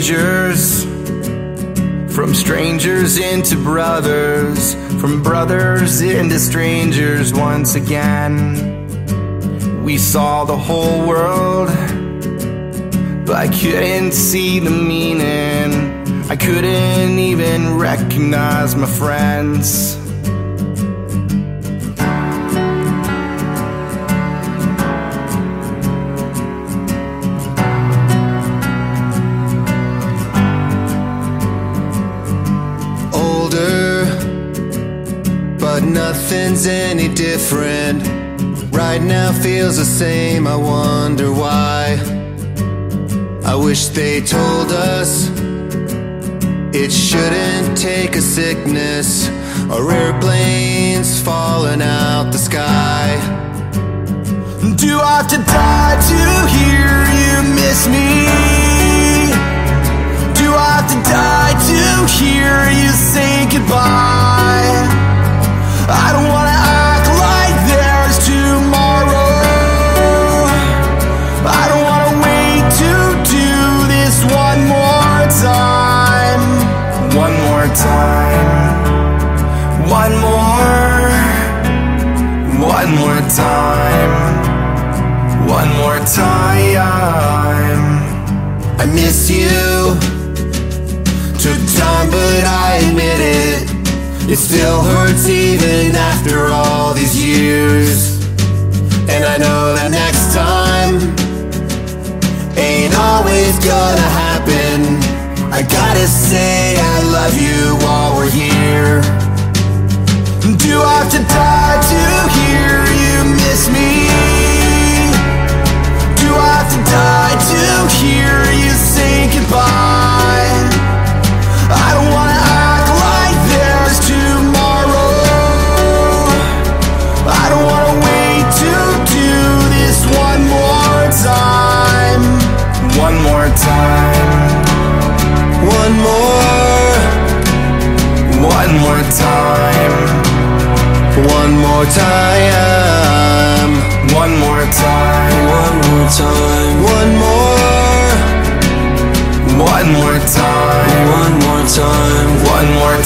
strangers, from strangers into brothers, from brothers into strangers once again. We saw the whole world, but I couldn't see the meaning. I couldn't even recognize my friends. Older, but nothing's any different. Right now feels the same, I wonder why. I wish they told us it shouldn't take a sickness or airplanes falling out the sky. Do I have to die to hear you miss me? Do I have to die to hear you say goodbye? I don't wanna act like there's tomorrow. I don't wanna wait to do this one more time. One more time. One more. One more time. One more time. I miss you. Took time, but I admit it. It still hurts even after all these years. And I know that next time ain't always gonna happen. I gotta say I love you while we're here. Do I have to die to hear you miss me? Do I have to die to hear you say goodbye? I don't wanna act like there's tomorrow. I don't wanna wait to do this one more time. One more time. One more. One more time. One more time. One more time. One more time. One more. One more time. One more time. One more